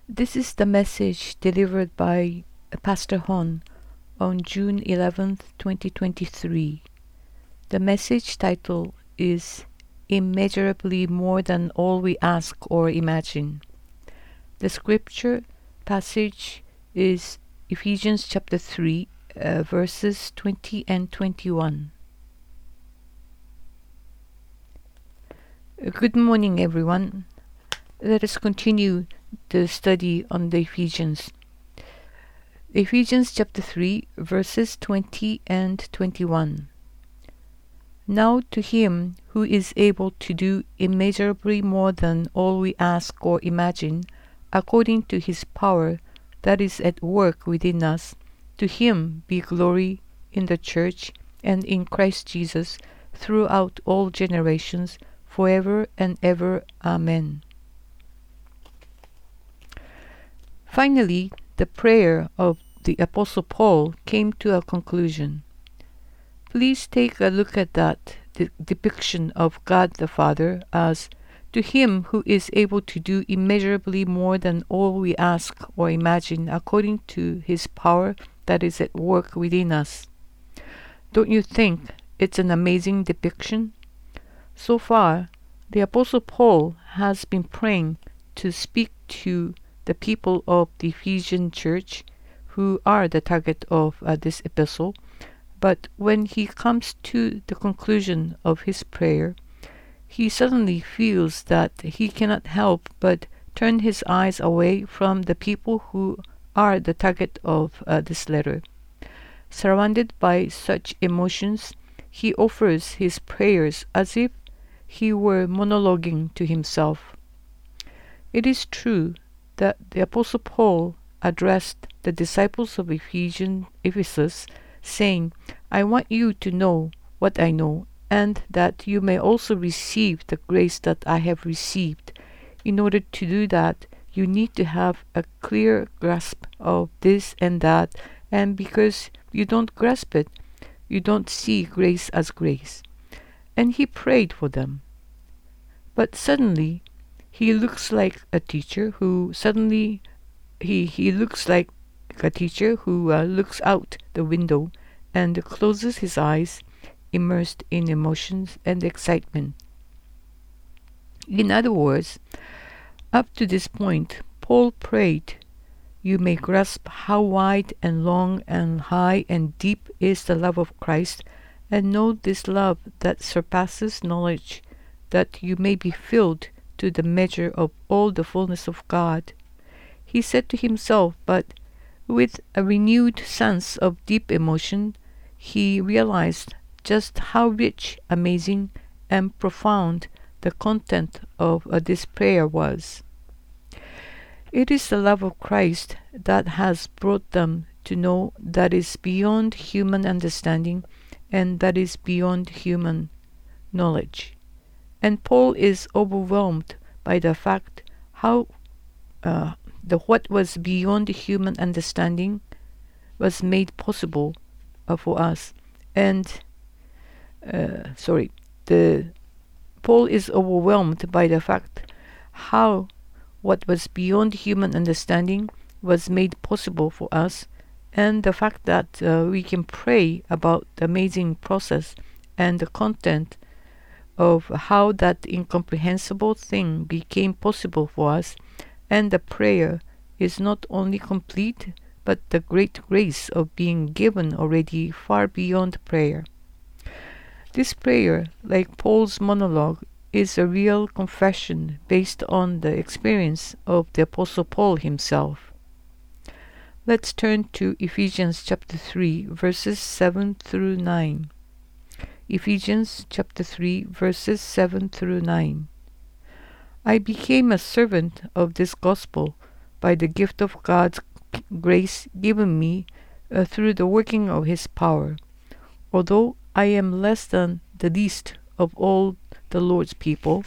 This is the message delivered by Pastor Hon on June 11th, 2023. The message title is Immeasurably More Than All We Ask or Imagine. The scripture passage is Ephesians chapter 3, verses 20 and 21. Good morning, everyone. Let us continue the study on the Ephesians. Ephesians chapter 3, verses 20 and 21. Now to him who is able to do immeasurably more than all we ask or imagine, according to his power that is at work within us, to him be glory in the church and in Christ Jesus throughout all generations, forever and ever. Amen. Finally, the prayer of the Apostle Paul came to a conclusion. Please take a look at that depiction of God the Father as to him who is able to do immeasurably more than all we ask or imagine according to his power that is at work within us. Don't you think it's an amazing depiction? So far, the Apostle Paul has been praying to speak to the people of the Ephesian church, who are the target of this epistle, but when he comes to the conclusion of his prayer, he suddenly feels that he cannot help but turn his eyes away from the people who are the target of this letter. Surrounded by such emotions, he offers his prayers as if he were monologuing to himself. It is true that the Apostle Paul addressed the disciples of Ephesus, saying, I want you to know what I know, and that you may also receive the grace that I have received. In order to do that, you need to have a clear grasp of this and that, and because you don't grasp it, you don't see grace as grace. And he prayed for them. But suddenly, he looks like a teacher who looks like a teacher who looks out the window and closes his eyes, immersed in emotions and excitement. In other words, up to this point, Paul prayed, you may grasp how wide and long and high and deep is the love of Christ, and know this love that surpasses knowledge, that you may be filled to the measure of all the fullness of God. He said to himself, but with a renewed sense of deep emotion, he realized just how rich, amazing, and profound the content of this prayer was. It is the love of Christ that has brought them to know that is beyond human understanding and that is beyond human knowledge. And Paul is overwhelmed by the fact how what was beyond human understanding was made possible for us. And Paul is overwhelmed by the fact how what was beyond human understanding was made possible for us, and the fact that we can pray about the amazing process and the content of how that incomprehensible thing became possible for us, and the prayer is not only complete, but the great grace of being given already far beyond prayer. This prayer, like Paul's monologue, is a real confession based on the experience of the Apostle Paul himself. Let's turn to Ephesians chapter 3, verses 7 through 9. Ephesians chapter 3, verses 7 through 9. I became a servant of this gospel by the gift of God's grace given me through the working of his power. Although I am less than the least of all the Lord's people,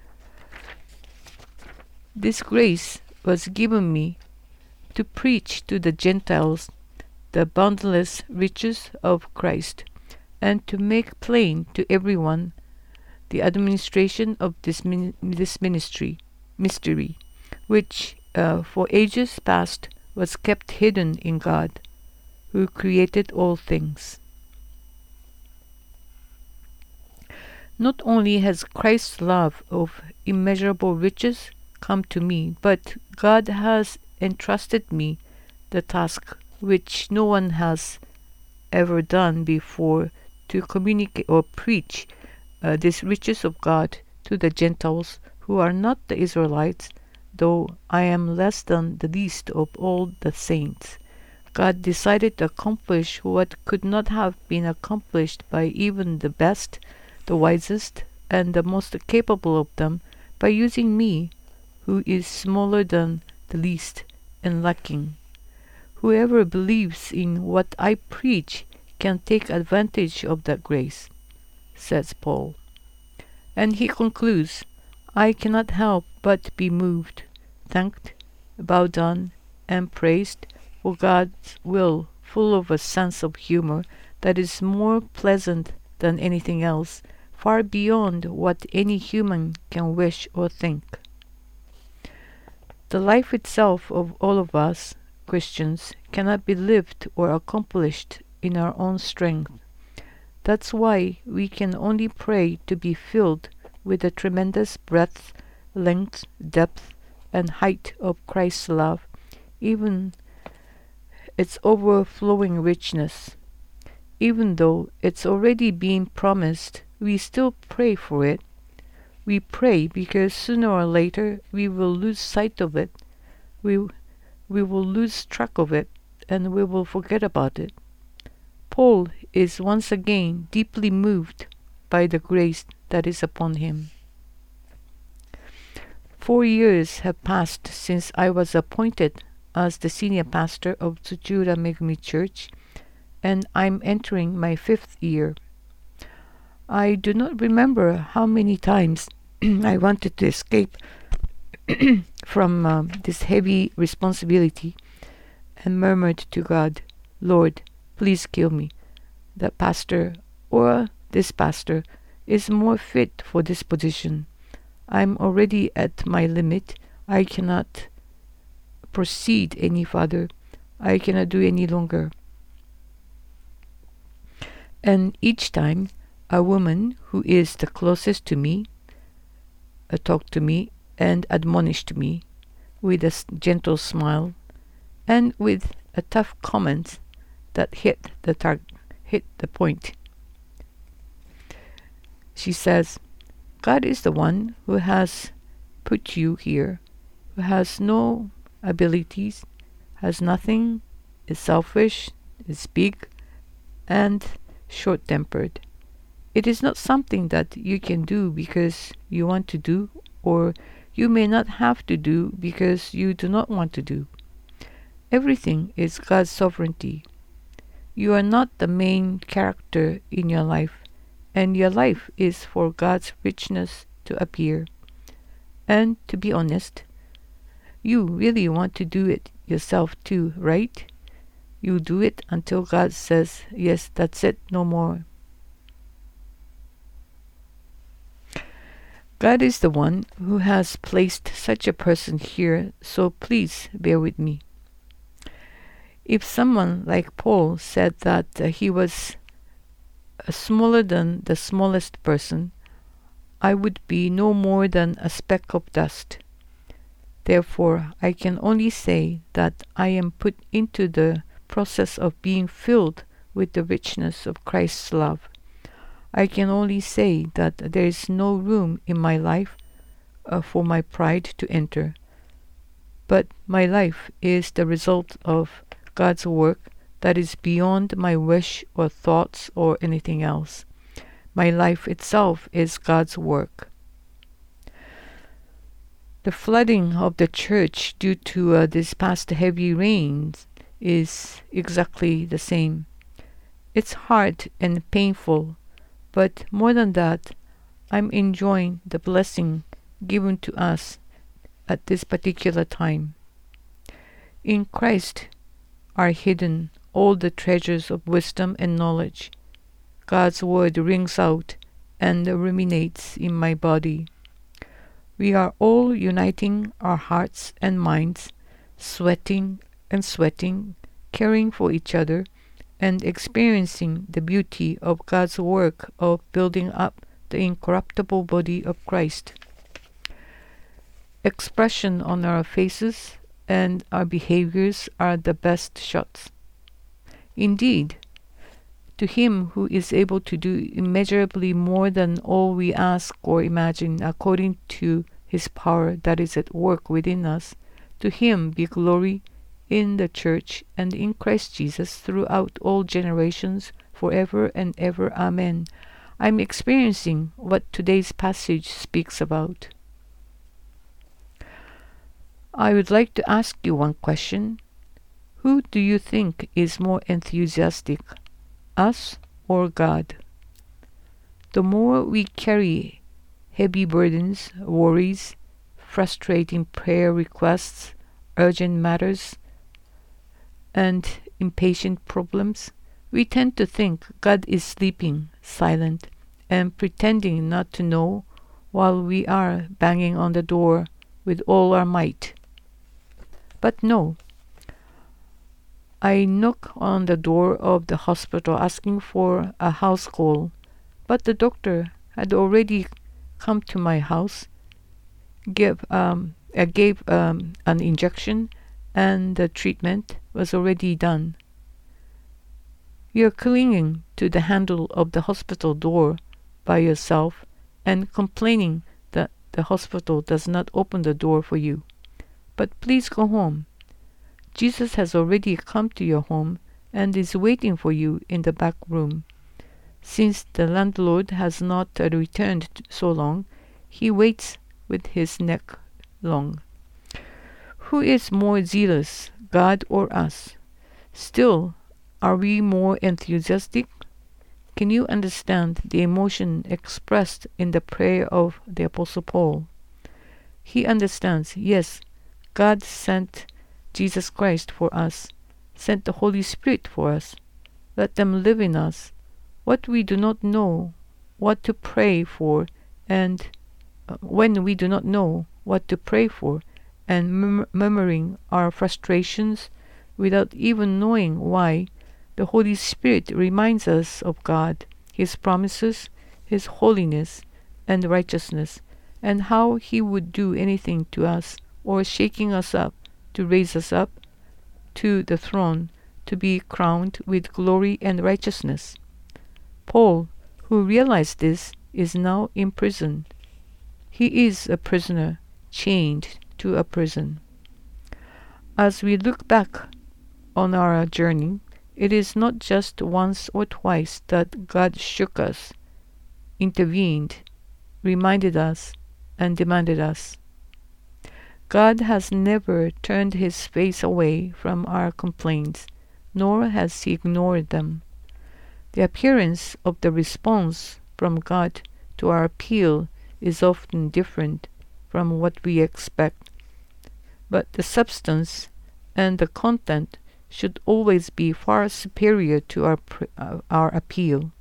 this grace was given me to preach to the Gentiles the boundless riches of Christ, and to make plain to everyone the administration of this mystery, which for ages past was kept hidden in God, who created all things. Not only has Christ's love of immeasurable riches come to me, but God has entrusted me the task which no one has ever done before, to communicate or preach these riches of God to the Gentiles who are not the Israelites, though I am less than the least of all the saints. God decided to accomplish what could not have been accomplished by even the best, the wisest, and the most capable of them, by using me, who is smaller than the least and lacking. Whoever believes in what I preach can take advantage of that grace, says Paul. And he concludes, I cannot help but be moved, thanked, bowed down, and praised for God's will, full of a sense of humor that is more pleasant than anything else, far beyond what any human can wish or think. The life itself of all of us, Christians, cannot be lived or accomplished in our own strength. That's why we can only pray to be filled with the tremendous breadth, length, depth, and height of Christ's love, even its overflowing richness. Even though it's already been promised, we still pray for it. We pray because sooner or later we will lose sight of it. We will lose track of it, and we will forget about it. Paul is once again deeply moved by the grace that is upon him. 4 years have passed since I was appointed as the senior pastor of Tsuchiura Megumi Church, and I'm entering my 5th year. I do not remember how many times I wanted to escape from this heavy responsibility and murmured to God, Lord, please kill me. That pastor or this pastor is more fit for this position. I'm already at my limit. I cannot proceed any further. I cannot do any longer. And each time a woman who is the closest to me talked to me and admonished me with a gentle smile and with a tough comment that hit the point. She says, God is the one who has put you here, who has no abilities, has nothing, is selfish, is big, and short-tempered. It is not something that you can do because you want to do, or you may not have to do because you do not want to do. Everything is God's sovereignty. You are not the main character in your life, and your life is for God's richness to appear. And to be honest, you really want to do it yourself too, right? You do it until God says, yes, that's it, no more. God is the one who has placed such a person here, so please bear with me. If someone like Paul said that he was smaller than the smallest person, I would be no more than a speck of dust. Therefore, I can only say that I am put into the process of being filled with the richness of Christ's love. I can only say that there is no room in my life for my pride to enter. But my life is the result of God's work that is beyond my wish or thoughts or anything else. My life itself is God's work. The flooding of the church due to this past heavy rains is exactly the same. It's hard and painful, but more than that, I'm enjoying the blessing given to us at this particular time. In Christ are hidden all the treasures of wisdom and knowledge. God's word rings out and ruminates in my body. We are all uniting our hearts and minds, sweating and sweating, caring for each other, and experiencing the beauty of God's work of building up the incorruptible body of Christ. Expression on our faces and our behaviors are the best shots. Indeed, to Him who is able to do immeasurably more than all we ask or imagine according to His power that is at work within us, to Him be glory in the Church and in Christ Jesus throughout all generations, forever and ever. Amen. I'm experiencing what today's passage speaks about. I would like to ask you one question. Who do you think is more enthusiastic, us or God? The more we carry heavy burdens, worries, frustrating prayer requests, urgent matters, and impatient problems, we tend to think God is sleeping, silent, and pretending not to know while we are banging on the door with all our might. But no. I knock on the door of the hospital asking for a house call, but the doctor had already come to my house, gave an injection, and the treatment was already done. You're clinging to the handle of the hospital door by yourself and complaining that the hospital does not open the door for you. But please go home. Jesus has already come to your home and is waiting for you in the back room. Since the landlord has not returned so long, he waits with his neck long. Who is more zealous, God or us? Still, are we more enthusiastic? Can you understand the emotion expressed in the prayer of the Apostle Paul? He understands, yes, God sent Jesus Christ for us, sent the Holy Spirit for us. Let them live in us. What we do not know what to pray for, and when we do not know what to pray for, and murmuring our frustrations without even knowing why, the Holy Spirit reminds us of God, His promises, His holiness and righteousness, and how He would do anything to us, or shaking us up to raise us up to the throne to be crowned with glory and righteousness. Paul, who realized this, is now in prison. He is a prisoner, chained to a prison. As we look back on our journey, it is not just once or twice that God shook us, intervened, reminded us, and demanded us. God has never turned His face away from our complaints, nor has He ignored them. The appearance of the response from God to our appeal is often different from what we expect, but the substance and the content should always be far superior to our appeal.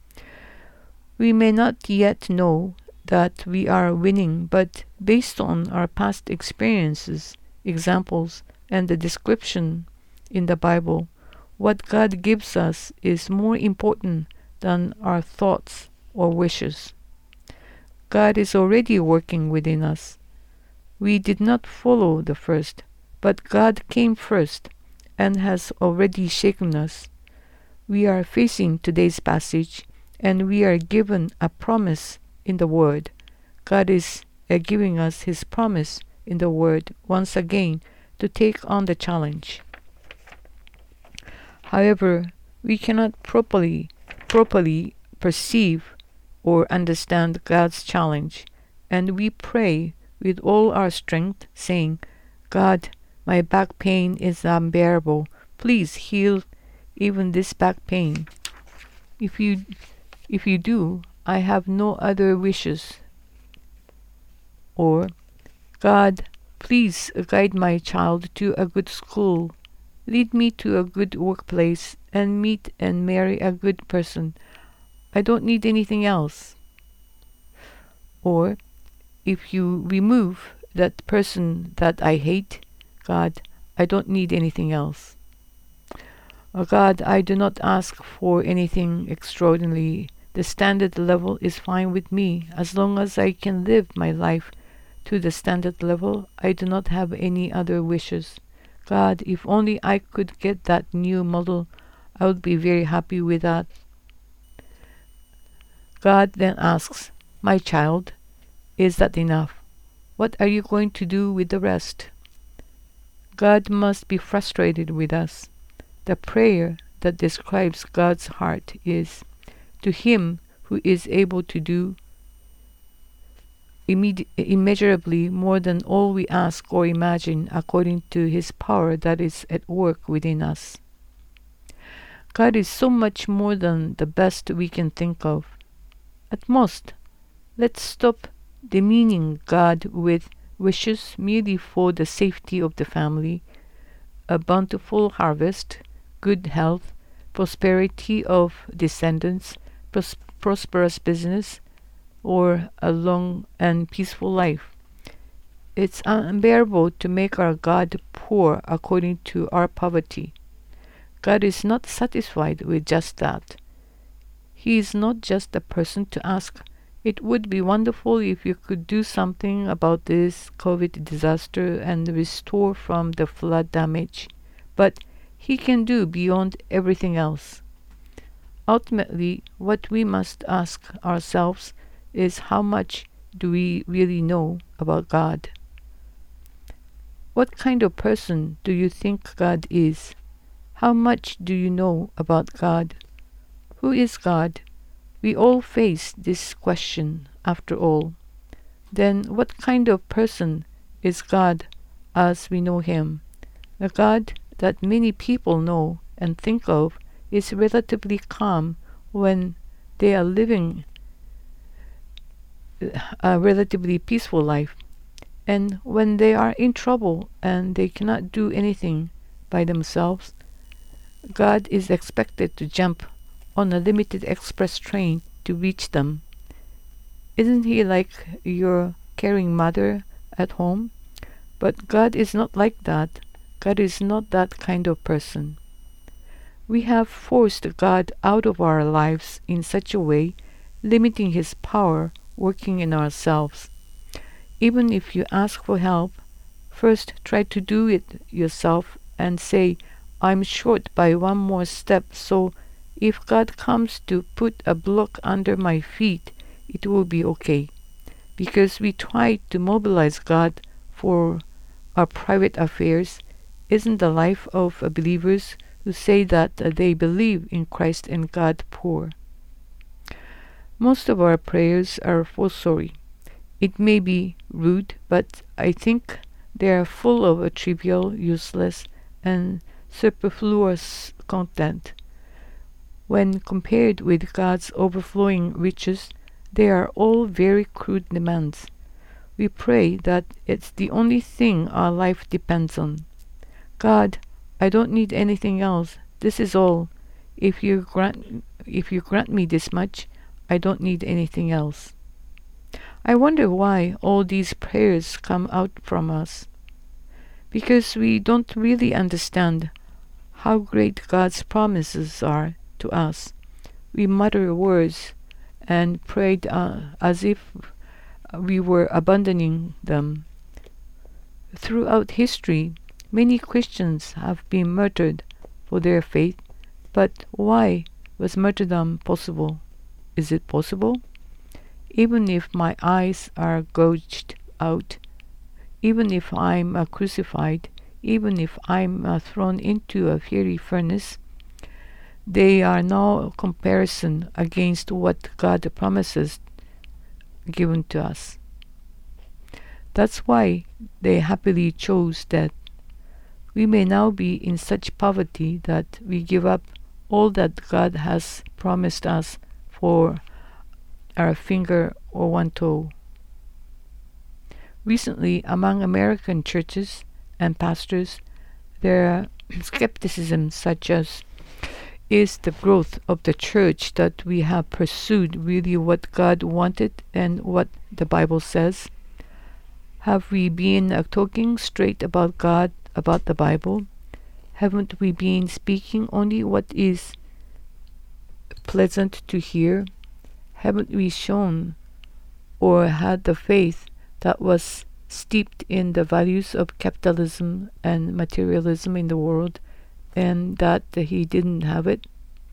We may not yet know that we are winning, but based on our past experiences, examples, and the description in the Bible, what God gives us is more important than our thoughts or wishes. God is already working within us. We did not follow the first, but God came first and has already shaken us. We are facing today's passage, and we are given a promise in the Word. God is giving us His promise in the Word once again to take on the challenge. However, we cannot properly perceive or understand God's challenge, and we pray with all our strength, saying, God, my back pain is unbearable. Please heal even this back pain. If you do, I have no other wishes. Or, God, please guide my child to a good school. Lead me to a good workplace and meet and marry a good person. I don't need anything else. Or, if you remove that person that I hate, God, I don't need anything else. Oh God, I do not ask for anything extraordinary. The standard level is fine with me. As long as I can live my life to the standard level, I do not have any other wishes. God, if only I could get that new model, I would be very happy with that. God then asks, my child, is that enough? What are you going to do with the rest? God must be frustrated with us. The prayer that describes God's heart is, to Him who is able to do immeasurably more than all we ask or imagine, according to His power that is at work within us. God is so much more than the best we can think of. At most, let's stop demeaning God with wishes merely for the safety of the family, a bountiful harvest, good health, prosperity of descendants, prosperous business, or a long and peaceful life. It's unbearable to make our God poor according to our poverty. God is not satisfied with just that. He is not just a person to ask, it would be wonderful if you could do something about this COVID disaster and restore from the flood damage, but He can do beyond everything else. Ultimately, what we must ask ourselves is, how much do we really know about God? What kind of person do you think God is? How much do you know about God? Who is God? We all face this question, after all. Then what kind of person is God as we know Him? The God that many people know and think of is relatively calm when they are living a relatively peaceful life, and when they are in trouble and they cannot do anything by themselves, God is expected to jump on a limited express train to reach them. Isn't He like your caring mother at home? But God is not like that. God is not that kind of person. We have forced God out of our lives in such a way, limiting His power working in ourselves. Even if you ask for help, first try to do it yourself and say, I'm short by one more step, so if God comes to put a block under my feet, it will be okay. Because we try to mobilize God for our private affairs. Isn't the life of believers who say that they believe in Christ and God poor? Most of our prayers are for sorry. It may be rude, but I think they are full of a trivial, useless, and superfluous content. When compared with God's overflowing riches, they are all very crude demands. We pray that it's the only thing our life depends on. God, I don't need anything else. This is all. If you grant me this much, I don't need anything else. I wonder why all these prayers come out from us. Because we don't really understand how great God's promises are to us. We mutter words and pray as if we were abandoning them. Throughout history, many Christians have been martyred for their faith, but why was martyrdom possible? Is it possible? Even if my eyes are gouged out, even if I'm crucified, even if I'm thrown into a fiery furnace, they are no comparison against what God promises given to us. That's why they happily chose death. We may now be in such poverty that we give up all that God has promised us for our finger or one toe. Recently, among American churches and pastors, there are skepticism such as, is the growth of the church that we have pursued really what God wanted and what the Bible says? Have we been talking straight about God, about the Bible? Haven't we been speaking only what is pleasant to hear? Haven't we shown or had the faith that was steeped in the values of capitalism and materialism in the world, and that he didn't have it?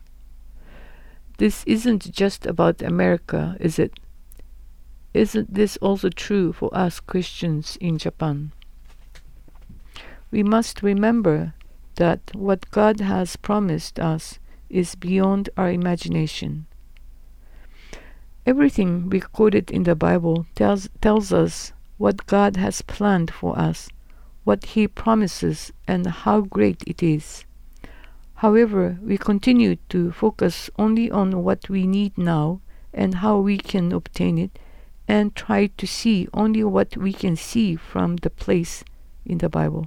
This isn't just about America, is it? Isn't this also true for us Christians in Japan? We must remember that what God has promised us is beyond our imagination. Everything recorded in the Bible tells us what God has planned for us, what He promises, and how great it is. However, we continue to focus only on what we need now and how we can obtain it, and try to see only what we can see from the place in the Bible.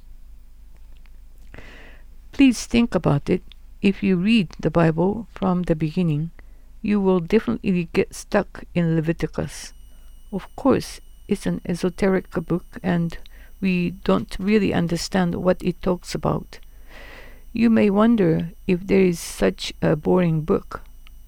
Please think about it. If you read the Bible from the beginning, you will definitely get stuck in Leviticus. Of course, it's an esoteric book and we don't really understand what it talks about. You may wonder if there is such a boring book.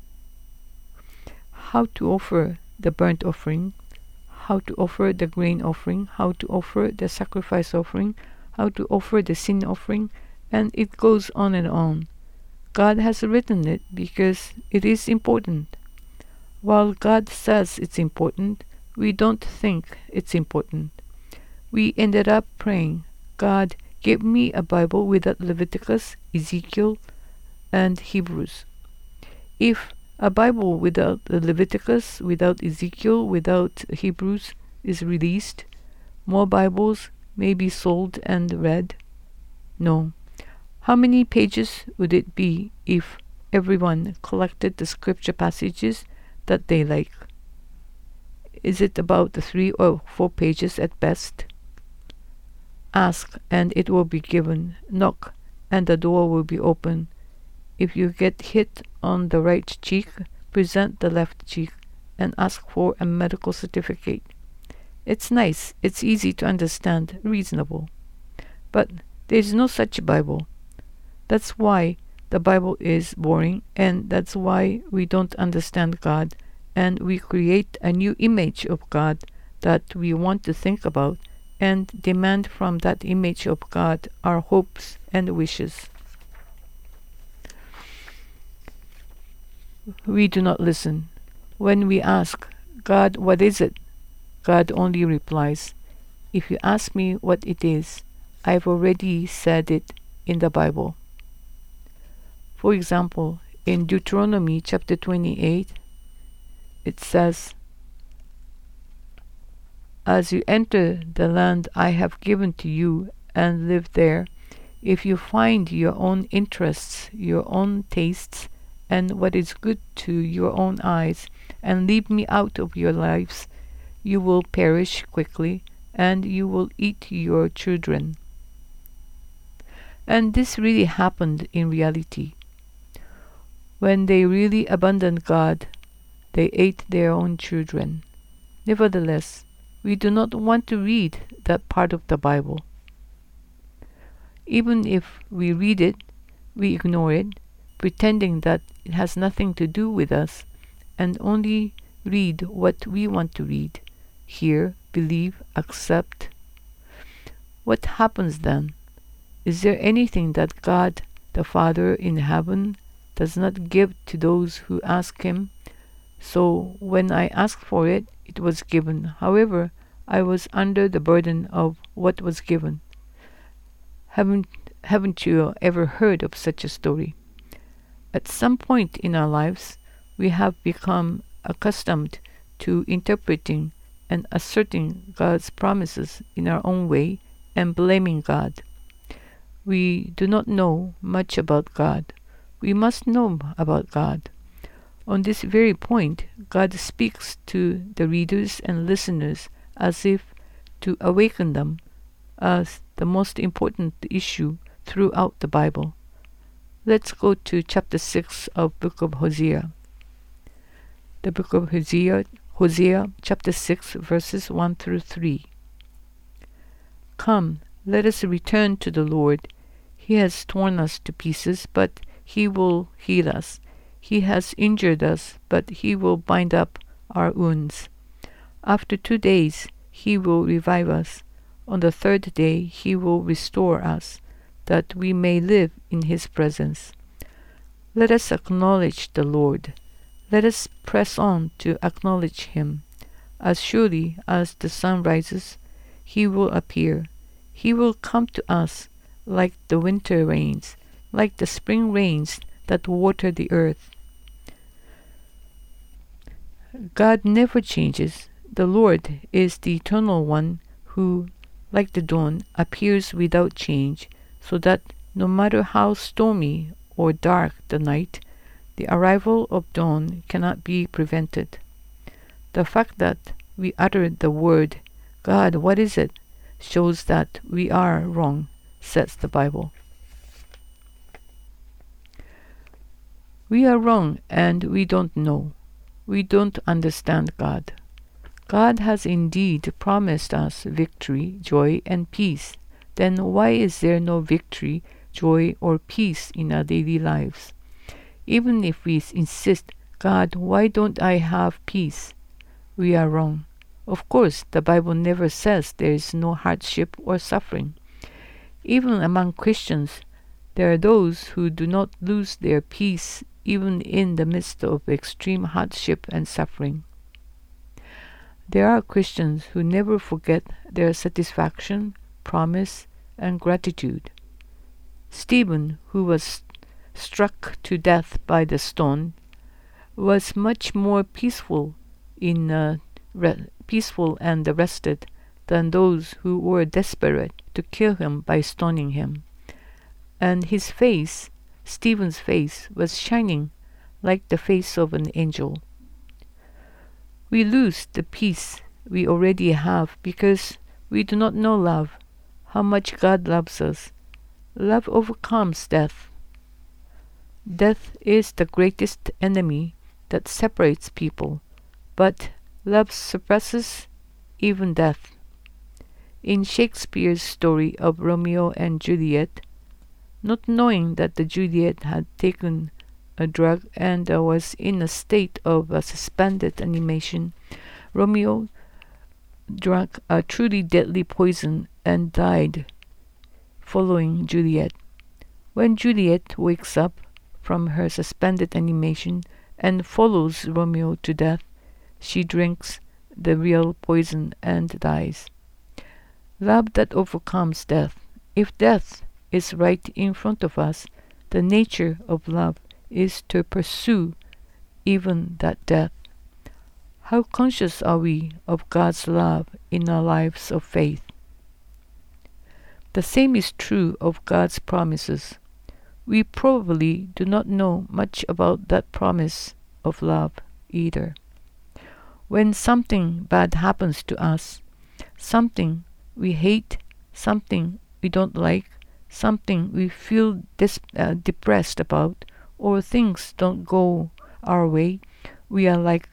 How to offer the burnt offering, how to offer the grain offering, how to offer the sacrifice offering, how to offer the sin offering, and it goes on and on. God has written it because it is important. While God says it's important, we don't think it's important. We ended up praying, God, give me a Bible without Leviticus, Ezekiel, and Hebrews. If a Bible without Leviticus, without Ezekiel, without Hebrews is released, more Bibles may be sold and read? No. How many pages would it be if everyone collected the scripture passages that they like? Is it about 3 or 4 pages at best? Ask and it will be given. Knock and the door will be open. If you get hit on the right cheek, present the left cheek and ask for a medical certificate. It's nice, it's easy to understand, reasonable. But there is no such Bible. That's why the Bible is boring, and that's why we don't understand God, and we create a new image of God that we want to think about and demand from that image of God our hopes and wishes. We do not listen. When we ask, God, what is it? God only replies, if you ask me what it is, I've already said it in the Bible. For example, in Deuteronomy chapter 28, it says, as you enter the land I have given to you and live there, if you find your own interests, your own tastes, and what is good to your own eyes, and leave me out of your lives, you will perish quickly, and you will eat your children. And this really happened in reality. When they really abandoned God, they ate their own children. Nevertheless, we do not want to read that part of the Bible. Even if we read it, we ignore it, pretending that it has nothing to do with us, and only read what we want to read, hear, believe, accept. What happens then? Is there anything that God, the Father in heaven, does not give to those who ask Him? So when I asked for it, it was given. However, I was under the burden of what was given. Haven't you ever heard of such a story? At some point in our lives, we have become accustomed to interpreting and asserting God's promises in our own way and blaming God. We do not know much about God. We must know about God. On this very point, God speaks to the readers and listeners as if to awaken them as the most important issue throughout the Bible. Let's go to chapter 6 of Book of Hosea. The Book of Hosea chapter 6, verses 1 through 3. Come, let us return to the Lord. He has torn us to pieces, but he will heal us. He has injured us, but he will bind up our wounds. After 2 days he will revive us. On the 3rd day he will restore us, that we may live in his presence. Let us acknowledge the Lord. Let us press on to acknowledge him. As surely as the sun rises, he will appear. He will come to us like the winter rains, like the spring rains that water the earth. God never changes. The Lord is the eternal one who, like the dawn, appears without change, so that no matter how stormy or dark the night, the arrival of dawn cannot be prevented. The fact that we utter the word, "God, what is it?" shows that we are wrong, says the Bible. We are wrong and we don't know. We don't understand God. God has indeed promised us victory, joy, and peace. Then why is there no victory, joy, or peace in our daily lives? Even if we insist, "God, why don't I have peace?" we are wrong. Of course, the Bible never says there is no hardship or suffering. Even among Christians, there are those who do not lose their peace even in the midst of extreme hardship and suffering. There are Christians who never forget their satisfaction, promise, and gratitude. Stephen, who was struck to death by the stone, was much more peaceful and rested than those who were desperate to kill him by stoning him. And his face, Stephen's face, was shining like the face of an angel. We lose the peace we already have because we do not know love, how much God loves us. Love overcomes death. Death is the greatest enemy that separates people, but love suppresses even death. In Shakespeare's story of Romeo and Juliet, not knowing that the Juliet had taken a drug and was in a state of suspended animation, Romeo drank a truly deadly poison and died following Juliet. When Juliet wakes up from her suspended animation and follows Romeo to death, she drinks the real poison and dies. Love that overcomes death. If death is right in front of us, the nature of love is to pursue even that death. How conscious are we of God's love in our lives of faith? The same is true of God's promises. We probably do not know much about that promise of love either. When something bad happens to us, something we hate, something we don't like, something we feel depressed about, or things don't go our way, we are like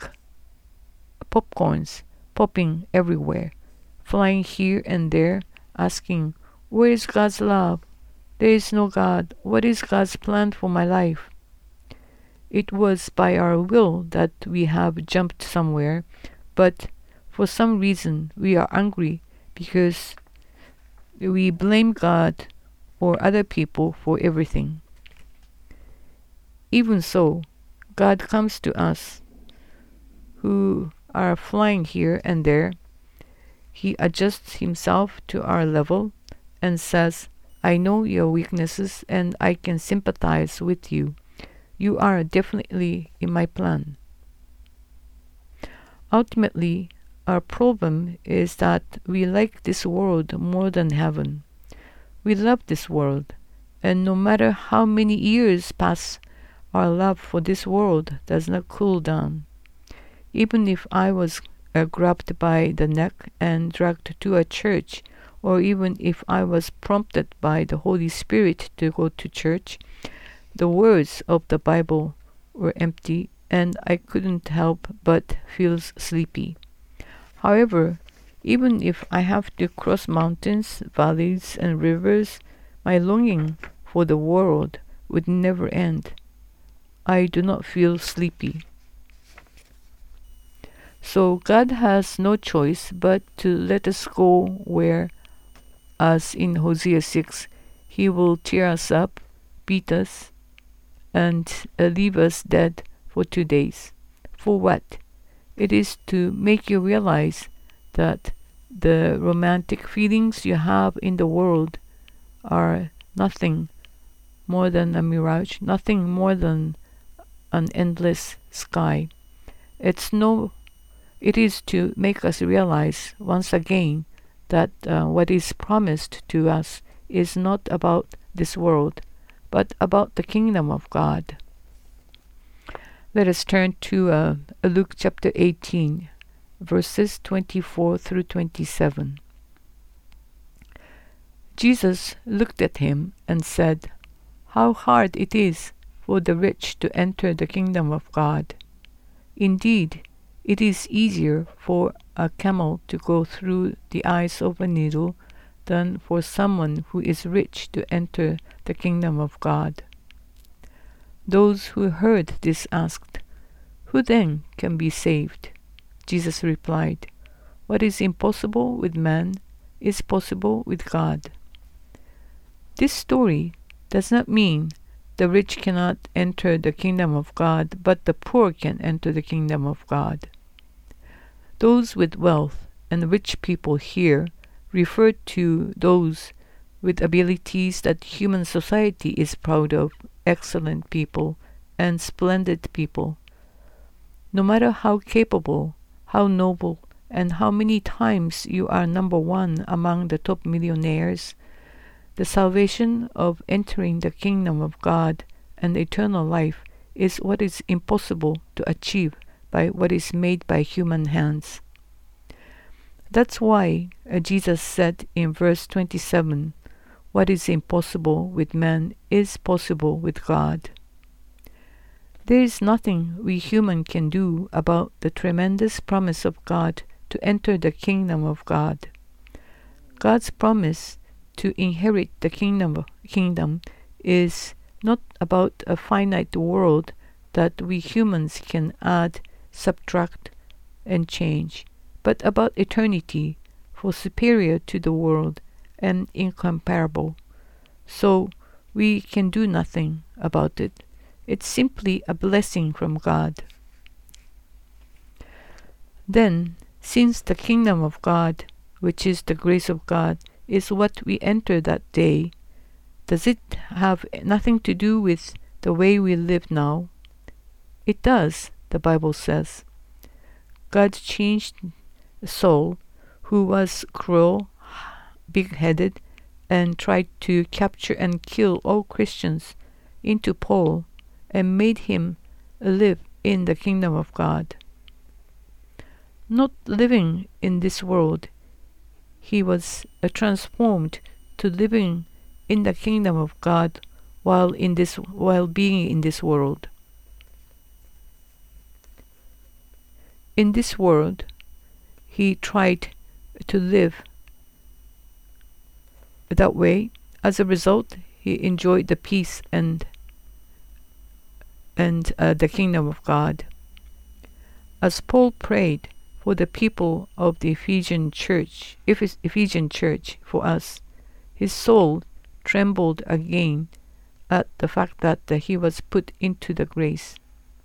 popcorns popping everywhere, flying here and there, asking, "Where is God's love? There is no God. What is God's plan for my life?" It was by our will that we have jumped somewhere, but for some reason we are angry because we blame God or other people for everything. Even so, God comes to us who are flying here and there. He adjusts himself to our level and says, "I know your weaknesses and I can sympathize with you. You are definitely in my plan." Ultimately, our problem is that we like this world more than heaven. We love this world, and no matter how many years pass, our love for this world does not cool down. Even if I was grabbed by the neck and dragged to a church, or even if I was prompted by the Holy Spirit to go to church, the words of the Bible were empty and I couldn't help but feel sleepy. However, Even if I have to cross mountains, valleys, and rivers, my longing for the world would never end. I do not feel sleepy. So God has no choice but to let us go where, as in Hosea 6, He will tear us up, beat us, and leave us dead for 2 days. For what? It is to make you realize that the romantic feelings you have in the world are nothing more than a mirage, nothing more than an endless sky. It is to make us realize once again that what is promised to us is not about this world, but about the kingdom of God. Let us turn to Luke chapter 18, verses 24 through 27. Jesus looked at him and said, "How hard it is for the rich to enter the kingdom of God. Indeed, it is easier for a camel to go through the eyes of a needle than for someone who is rich to enter the kingdom of God." Those who heard this asked, "Who then can be saved?" Jesus replied, "What is impossible with man is possible with God." This story does not mean the rich cannot enter the kingdom of God, but the poor can enter the kingdom of God. Those with wealth and rich people here refer to those with abilities that human society is proud of, excellent people and splendid people. No matter how capable, how noble, and how many times you are number one among the top millionaires, the salvation of entering the kingdom of God and eternal life is what is impossible to achieve by what is made by human hands. That's why Jesus said in verse 27, "What is impossible with man is possible with God." There is nothing we human can do about the tremendous promise of God to enter the kingdom of God. God's promise to inherit the kingdom is not about a finite world that we humans can add, subtract, and change, but about eternity, for superior to the world and incomparable. So we can do nothing about it. It's simply a blessing from God. Then, since the kingdom of God, which is the grace of God, is what we enter that day, does it have nothing to do with the way we live now? It does, the Bible says. God changed Saul, who was cruel, big-headed, and tried to capture and kill all Christians, into Paul, and made him live in the kingdom of God. Not living in this world, he was transformed to living in the kingdom of God while being in this world. In this world, he tried to live that way. As a result, he enjoyed the peace and the kingdom of God. As Paul prayed for the people of the Ephesian church for us, his soul trembled again at the fact that he was put into the grace.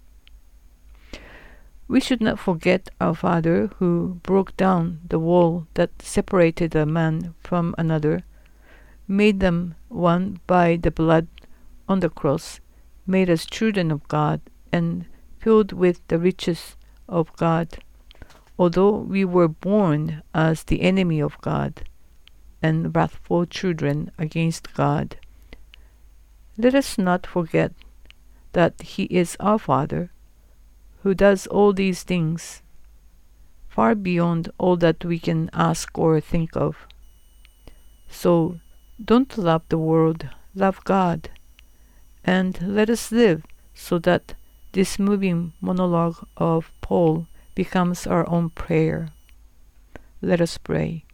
We should not forget our Father who broke down the wall that separated a man from another, made them one by the blood on the cross, made us children of God, and filled with the riches of God, although we were born as the enemy of God and wrathful children against God. Let us not forget that He is our Father, who does all these things, far beyond all that we can ask or think of. So, don't love the world, love God, and let us live so that this moving monologue of Paul becomes our own prayer. Let us pray.